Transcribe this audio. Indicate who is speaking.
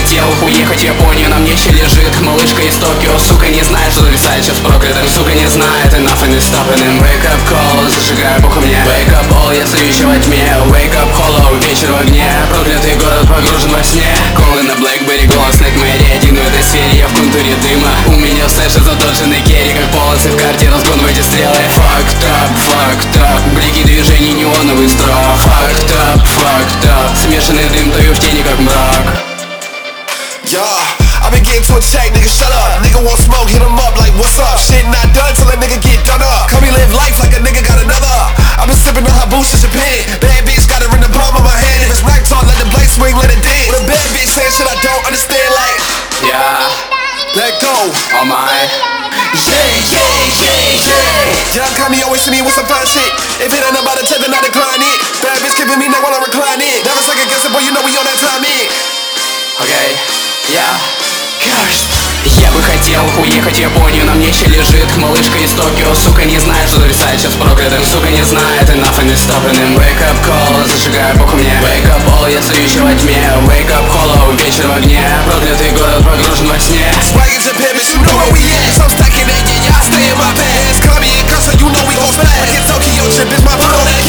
Speaker 1: хотел уехать в Японию, на мне еще лежит малышка из Токио. Сука не знает, что зависает сейчас проклятым. Сука не знает, enough and it's stopping. Wake up call, зажигаю похуй мне. Wake up all, я стою еще во тьме. Wake up hollow, вечер в огне. Проклятый город погружен во сне. Колы на Блэкберри, голос Найтмэри. Один в этой сфере, я в контуре дыма. У меня слэши задодженный керри, как полосы в карте, разгон в эти стрелы. Fucked up, блики движений, неоновый страх. Fucked up, смешанный дым, таю в тени, как мрак.
Speaker 2: Yeah, I've been getting to a check, nigga shut up. Nigga want smoke, hit him up like what's up. Shit not done till a nigga get done up. Come me live life like a nigga got another. I've been sipping on Habush in Japan. Bad bitch got her in the palm of my hand. If it's night talk, let the blade swing, let it dance. With a bad bitch saying shit I don't understand like let go,
Speaker 1: Oh my.
Speaker 2: Young Kami always see me with some fine shit. If it ain't about a check, then I decline it. Bad bitch giving me neck while I recline it. Never second guess it, boy, you know we on that time in.
Speaker 1: Окей, я бы хотел уехать в Японию, на мне еще лежит малышка из Токио. Сука не знает, что зависает сейчас проклятым. Сука не знает, enough and it's stopping. Wake up call, зажигаю похуй мне. Wake up all, я стою еще во тьме. Wake up hollow, вечер в огне. Проклятый город погружен во сне.
Speaker 2: Swag in Japan, bitch, you know where we at. So stacking that, yeah, I stay in my pants. Kami and Kasa, you know we gon' smash. Like in Tokyo, trip is my foot on that